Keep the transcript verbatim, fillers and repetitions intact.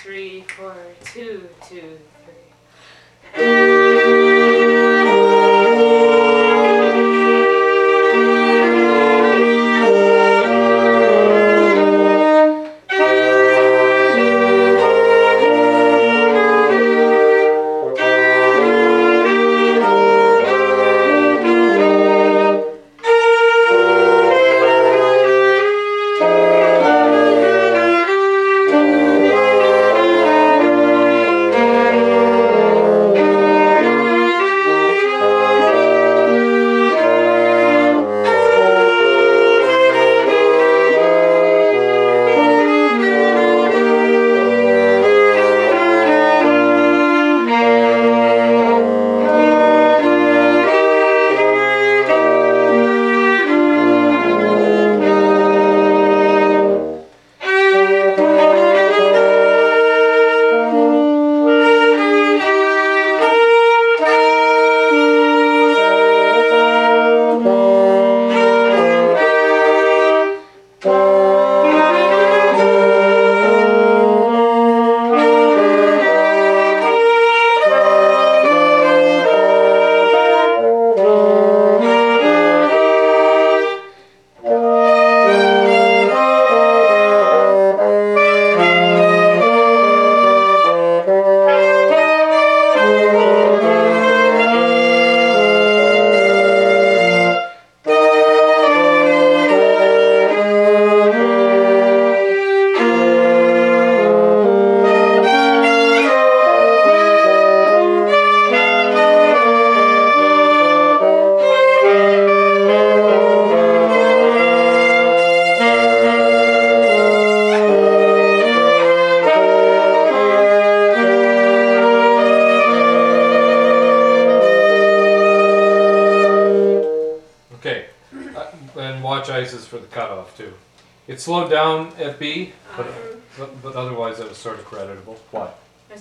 three, four, two, two, three. Okay, uh, and watch Isis for the cutoff too. It slowed down at B, but, but, but otherwise it was sort of creditable. Why?